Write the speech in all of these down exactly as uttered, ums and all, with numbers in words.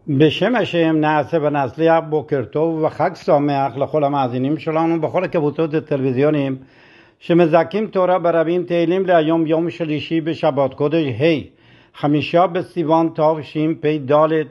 בשם השם נעשה ונצליח. בוקר טוב וחג שמח לכל המאזינים שלנו בכל הקבוצות הטלוויזיוניים שמזכים תורה ברבים. תהילים להיום יום שלישי בשבת קודש ה' חמישה בסיוון תשפ"ד,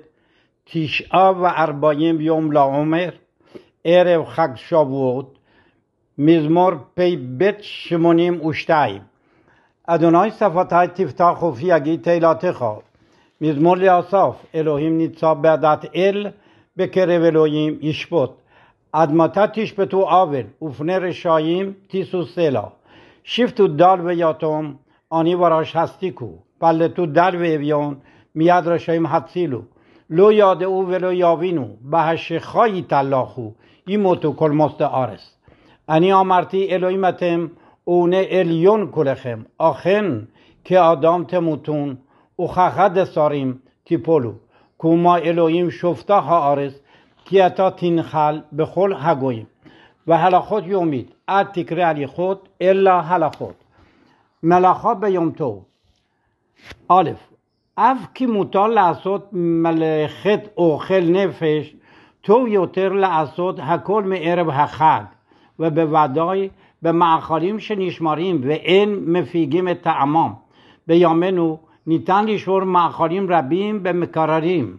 תשעה וארבעים יום לעומר, ערב חג שבועות, מזמור פ"ב שמונים ושתיים. אדוני שפתי תפתח ופי יגיד תהילתך. מזמור לאסף. אלוהים ניצב בעדת אל, בקרב אלוהים ישפוט. עד מתי תשפטו עוול ופני רשעים תישאו סלה. שפטו דל ויתום, אני ורש הסתיקו. פלטו דל ואביון, מיד רשעים הצילו. לא ידעו ולא יבינו, בהשכה יתהלכו, ימותו כל מוסד הארץ. אני אמרתי אלוהים אתם, אונה עליון כולכם, אכן כאדם תמותון, וכחד שרים תיפולו. כמו אלוהים שופטה הארץ, כי אתה תנחל בכל הגויים. והלכות יומית, אל תקרא הליכות אלא הלכות. מלאכה ביום טוב. א', אף כי מותר לעשות מלאכת אוכל נפש, טוב יותר לעשות הכל מערב החג, ובוודאי במאכלים שנשמרים ואין מפיגים את טעמם. בימינו ניתן לשמור מאכלים רבים במקררים.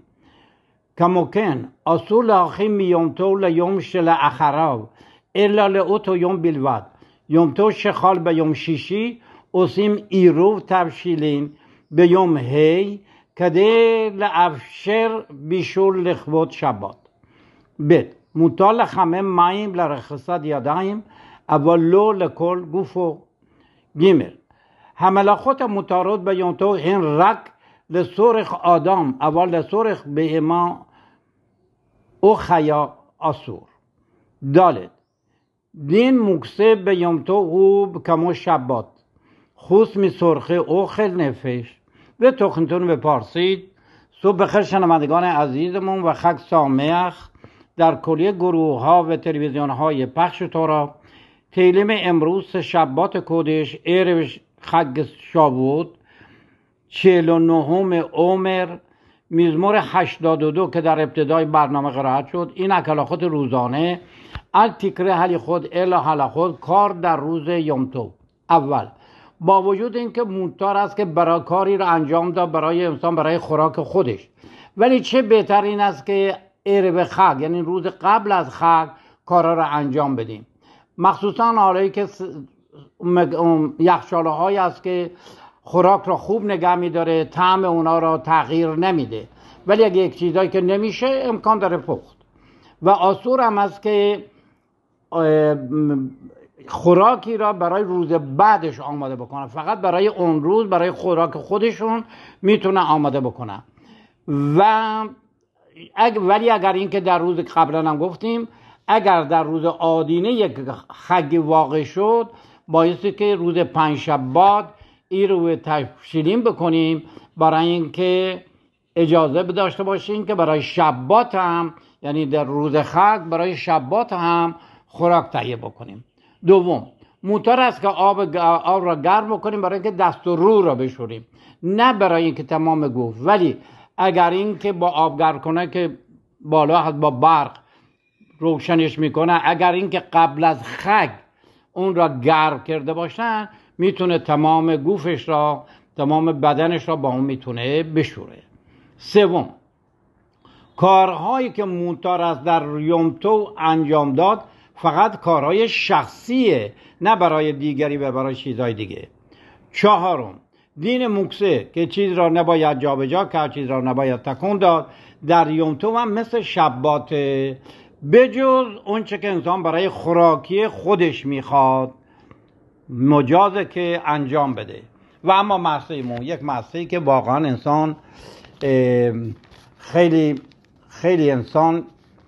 כמו כן, אסור להכין מיום טוב ליום שלאחריו, אלא לאותו יום בלבד. יום טוב שחל ביום שישי, עושים עירוב תבשילין ביום ה' כדי לאפשר בישול לכבוד שבת. ב', מותר לחמם מים לרחצת ידיים, אבל לא לכל גופו. ג', המלאכות המותרות ביום טוב הן רק לצורך אדם, אבל לצורך בהמה או חיה אסור. ד', דין מוקצה ביום טוב הוא כמו שבת, חוץ מצורכי אוכל נפש ותוכניתון בפרסית. סוף בخیر شنوندگان عزیزمون و خگ سامح در کلیه گروه ها و تلویزیون های پخش تورا. تیلیم امروز شبات کودش عرب خگ شابوت چهل و نهم عمر، مزمور هشتاد و دو که در ابتدای برنامه قرائت شد. این اکلاخات روزانه ال تکره هلی خود الا هلا خود کار در روز یوم تو. اول، با وجود اینکه مونتار است که برای کاری را انجام داد برای انسان برای خوراک خودش، ولی چه بهتر این است که عرب خگ یعنی روز قبل از خگ کارا را انجام بدیم. مخصوصا حالایی که یخچاله هایی است که خوراک را خوب نگه می‌داره، طعم اونا را تغییر نمیده، ولی اگه یک چیزایی که نمیشه امکان داره پخت. و آسور هم است که خوراکی را برای روز بعدش آماده بکنه، فقط برای اون روز برای خوراک خودشون میتونه آماده بکنه. و ولی اگر این که در روز قبلا هم گفتیم، اگر در روز آدینه یک خگ واقع شد، بایستی که روز پنجشنبه این رو تفصیلیم بکنیم برای اینکه اجازه داشته باشیم که برای شبات هم، یعنی در روز خگ برای شبات هم خوراک تهیه بکنیم. دوم، مطور است که آب, آب را گرم بکنیم برای اینکه دست و رو را بشوریم، نه برای اینکه تمام گوفت. ولی اگر این که با آب گرم کنه که بالا هست با برق روشنش میکنه، اگر این که قبل از خگ اون را گرم کرده باشن، میتونه تمام گوفش را، تمام بدنش را با اون میتونه بشوره. سوم، کارهایی که مونتار است در یوم تو انجام داد فقط کارهای شخصیه، نه برای دیگری و برای چیزهای دیگه. چهارم، دین مکسه که چیز را نباید جابجا کرد، چیز را نباید تکون داد. در یوم تو هم مثل شبات، بجز اون چه که انسان برای خوراکی خودش میخواد مجازه که انجام بده. و اما معصیه مون یک معصیه که واقعا انسان خیلی خیلی انسان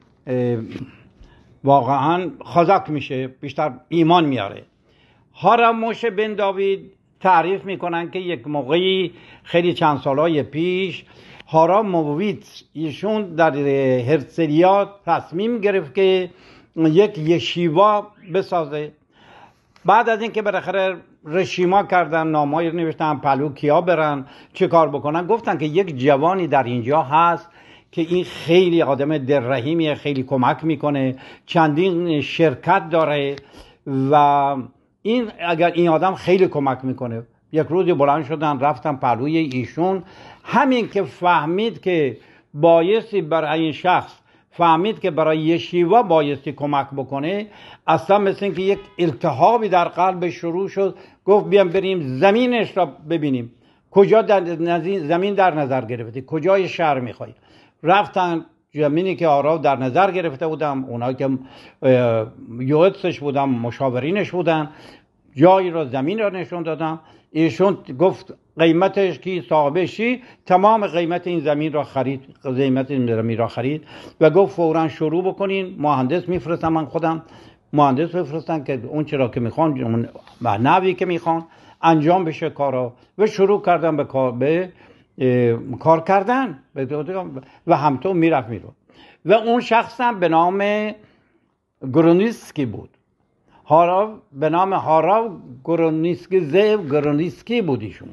واقعا خازک میشه، بیشتر ایمان میاره. هارم موشه بن داوید تعریف میکنن که یک موقعی خیلی چند سالهای پیش هارام موویت ایشون در هرسلیا تصمیم گرفت که یک یشیوا بسازه. بعد از اینکه بالاخره رشیما کردن، نامه‌ای نوشتن پلو کیا برن چه کار بکنن، گفتن که یک جوانی در اینجا هست که این خیلی آدم دلرحیمیه، خیلی کمک میکنه، چندین شرکت داره و این اگر این آدم خیلی کمک میکنه. یک روزی بلند شدن رفتن پلوی ایشون، همین که فهمید که بایستی برای این شخص فهمید که برای یشیوا بایستی کمک بکنه، اصلا مثل اینکه یک التهابی در قلب شروع شد. گفت بیام بریم زمینش را ببینیم، کجا در زمین در نظر گرفتی، کجای شهر میخوای. رفتن زمینی که آراو در نظر گرفته بودم، اونا که یوهتسش بودم، مشاورینش بودن، جایی را زمین را نشون دادم. ایشون گفت قیمتش کی صاحبشی، تمام قیمت این زمین را خرید، قیمت این زمین را خرید و گفت فوراً شروع بکنین، مهندس میفرستم، من خودم مهندس بفرستن که اون چرا که میخوان، اون نحوی که میخوان انجام بشه کارا. و شروع کردن به کار به کار کردن و همطور میرفت میرو. و اون شخص هم به نام گرونیسکی بود، هاراو، به نام هاراو گرونیسکی، زیو گرونیسکی بود ایشون.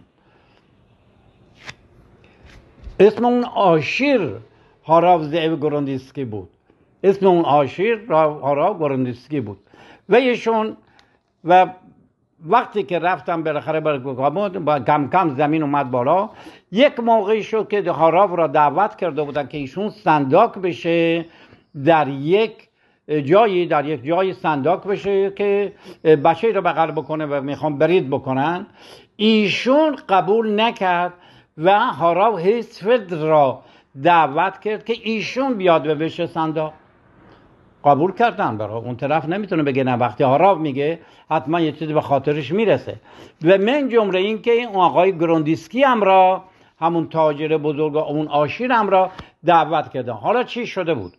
اسم اون آشیر هاراو زیو گرونیسکی بود، اسم اون آشیر هاراو گرونیسکی بود. و ایشون و وقتی که رفتم بالاخره با کم کم زمین اومد بالا، یک موقعی شد که هاراو را دعوت کرده بودن که ایشون صندوق بشه در یک جایی، در یک جایی صندوق بشه که بچه رو بغل بکنه و میخوام برید بکنن. ایشون قبول نکرد و هاراو هیسفلد را دعوت کرد که ایشون بیاد و بشه صندوق. قبول کردن. برای اون طرف نمیتونه بگه نه، وقتی هاراو میگه حتما یه چیزی به خاطرش میرسه. و من جمله این که اون آقای گروندیسکی هم را، همون تاجر بزرگ، اون آشیر هم را دعوت کردن. حالا چی شده بود؟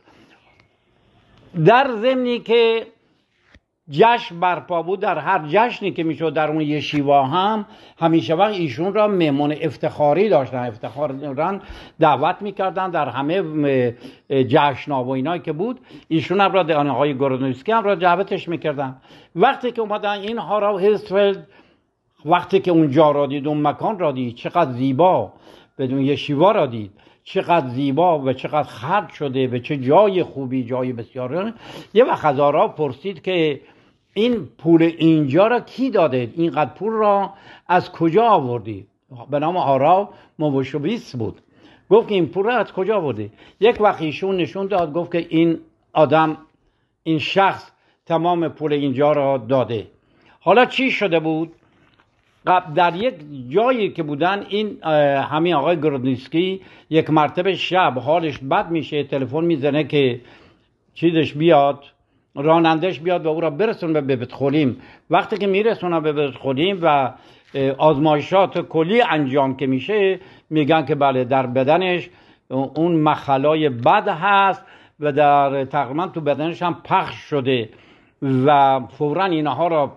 در ضمنی که جشن برپا بود، در هر جشنی که میشد در اون یشیوا هم همیشه وقت ایشون را مهمان افتخاری داشتن، افتخارا دعوت میکردن در همه جشن‌ها و اینایی که بود. ایشون هم را، آقای گرونیسکی هم را دعوتش میکردن. وقتی که اومدن این هاراو هیسفلد، وقتی که اونجا را دید، اون مکان را دید، چقدر زیبا بدون یشیوا را دید، چقدر زیبا و چقدر خرد شده و چه جای خوبی، جای بسیار. یه وقت از هاراو پرسید که این پول اینجا را کی داده؟ اینقدر پول را از کجا آوردی؟ به نام هاراو موشویس بود. گفت که این پول را از کجا آوردی؟ یک وقت ایشون نشون داد، گفت که این آدم، این شخص تمام پول اینجا را داده. حالا چی شده بود؟ در یک جایی که بودن، این همین آقای گرونیسکی یک مرتبه شب حالش بد میشه، تلفن میزنه که چیزش بیاد، رانندش بیاد و او را برسونه به بیت خولیم. وقتی که میرسونه به بیت خولیم و آزمایشات کلی انجام که میشه، میگن که بله در بدنش اون مخلای بد هست و در تقریبا تو بدنش هم پخش شده. و فوراً اینها را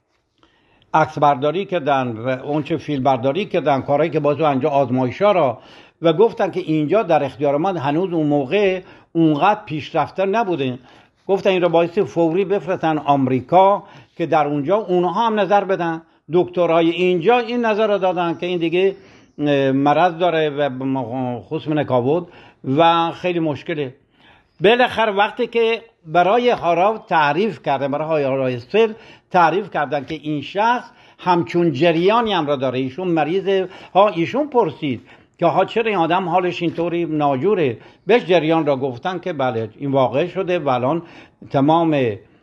عکس برداری کردن و اون چه فیلم برداری کردن، کارهایی که بازو انجام آزمایشا را، و گفتن که اینجا در اختیار ما هنوز اون موقع اونقدر پیشرفته نبوده. گفتن این را بایستی فوری بفرستن آمریکا که در اونجا اونها هم نظر بدن. دکترای اینجا این نظر را دادن که این دیگه مرض داره و خصم نکابود و خیلی مشکله. بالاخره وقتی که برای هاراو تعریف کردن، برای هاراو هیسفلد تعریف کردن که این شخص همچون جریانی هم را داره، ایشون مریض ها، ایشون پرسید که ها چرا این آدم حالش اینطوری ناجوره؟ بهش جریان را گفتن که بله این واقع شده و الان تمام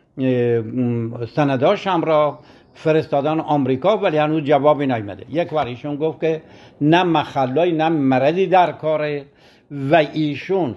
سنداش هم را فرستادن آمریکا ولی هنوز جوابی نیامده. یک بار ایشون گفت که نه مخلای نه مرضی در کاره و ایشون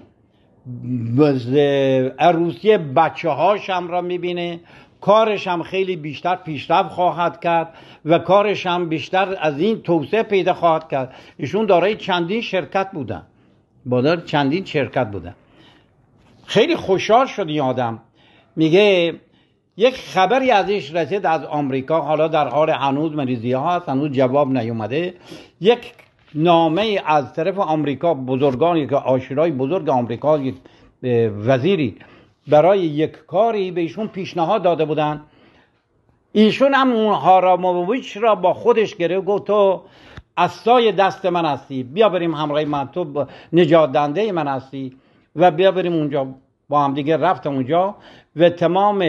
عروسی بچه هاش هم را میبینه، کارش هم خیلی بیشتر پیشرفت خواهد کرد و کارش هم بیشتر از این توسعه پیدا خواهد کرد. ایشون دارای چندین شرکت بودن، با چندین شرکت بودن. خیلی خوشحال شد این آدم. میگه یک خبری ازش رسید از آمریکا، حالا در حال هنوز مریضی ها هست، هنوز جواب نیومده. یک نامه از طرف آمریکا، بزرگانی که آشورای بزرگ آمریکا، یک وزیری برای یک کاری به ایشون پیشنهاد داده بودن. ایشون هم اون هاراموویچ را با خودش گرفت، گفت تو عصای دست من هستی، بیا بریم همراه من، تو نجات دهنده من هستی و بیا بریم اونجا. با هم دیگه رفتم اونجا و تمام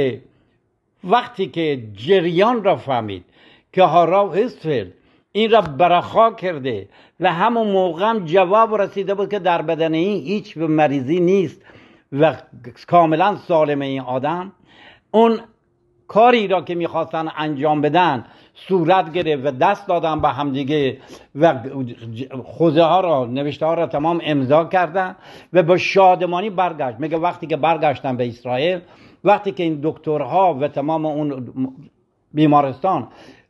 وقتی که جریان را فهمید که هارا هیستفیلد این را برخا کرده و همون موقع هم جواب رسیده بود که در بدن این هیچ مریضی نیست و کاملا سالمه این آدم، اون کاری را که میخواستن انجام بدن صورت گرفت و دست دادن به همدیگه و خوزه ها را، نوشته ها را تمام امضا کردن و با شادمانی برگشت. میگه وقتی که برگشتن به اسرائیل، وقتی که این دکترها و تمام اون بیمارستان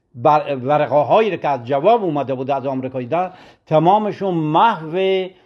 ورقه هایی که از جواب اومده بود از آمریکا دیدن، تمامشون محو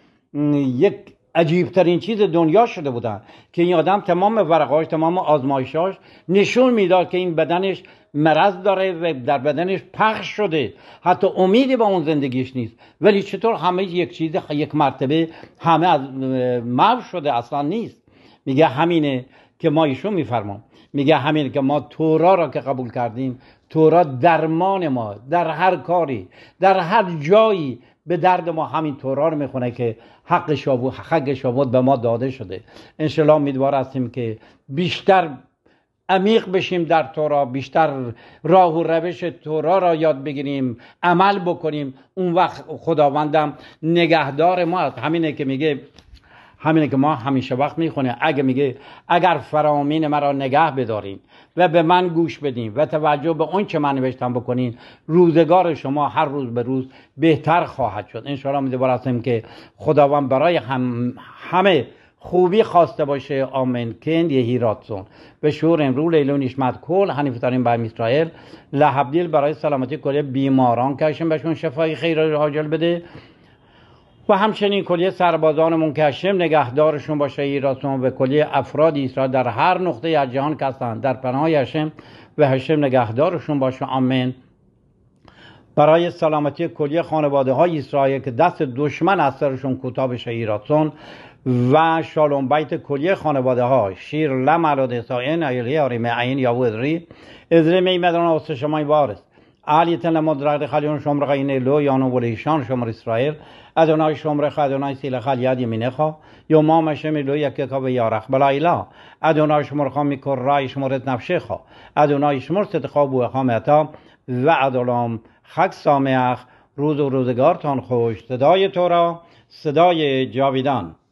یک عجیبترین چیز دنیا شده بودن که این آدم تمام ورقهاش، تمام آزمایشاش نشون میداد که این بدنش مرض داره و در بدنش پخش شده، حتی امیدی با اون زندگیش نیست. ولی چطور همه یک چیز یک مرتبه همه از محو شده اصلا نیست. میگه همینه که ما ایشون میفرمام، میگه همینه که ما تورا را که قبول کردیم، تورا درمان ما در هر کاری، در هر جایی به درد ما همین تورا رو میخونه که حق شابود حق شابود به ما داده شده. انشالله امیدوار هستیم که بیشتر عمیق بشیم در تورا، بیشتر راه و روش تورا را یاد بگیریم، عمل بکنیم. اون وقت خداوندم نگهدار ما است. همینه که میگه، همینه که ما همیشه وقت میخونه، اگه میگه اگر فرامین مرا نگه بدارین و به من گوش بدین و توجه به اون چه من نوشتم بکنین، روزگار شما هر روز به روز بهتر خواهد شد. انشاءالله امیدوار هستیم که خداوند برای هم همه خوبی خواسته باشه. آمین. کن یهی راتسون به شور امرو لیلو نشمت کل حنیفتارین برم اسرائیل لحبدیل برای سلامتی کلی بیماران کشم بهشون شفای خیر عاجل بده و همچنین کلیه سربازانمون که هشم نگهدارشون باشه ایراتون و کلیه افراد اسرائیل در هر نقطه از جهان که هستن در پناه هشم و هشم نگهدارشون باشه. آمین. برای سلامتی کلیه خانواده های اسرائیل که دست دشمن از سرشون کوتاه بشه ایراتون و شالوم بیت کلیه خانواده ها شیر لم علاد ساین ایلی آری معین یا ودری ازری میمدن آسه شمای وارست علیتن لمدرق خلیون شمرق این لو یانو ولیشان شمر اسرائیل ادونای شمرق ادونای سیل خلیاد یمینخا یا ما مشمی لو یکی که به یارخ بلایلا ادونای شمرخا میکر رای شمرت نفشخا ادونای شمر ستخاب و اقامتا و ادولام خک سامخ. روز و روزگارتان خوش. صدای تورا، صدای جاویدان.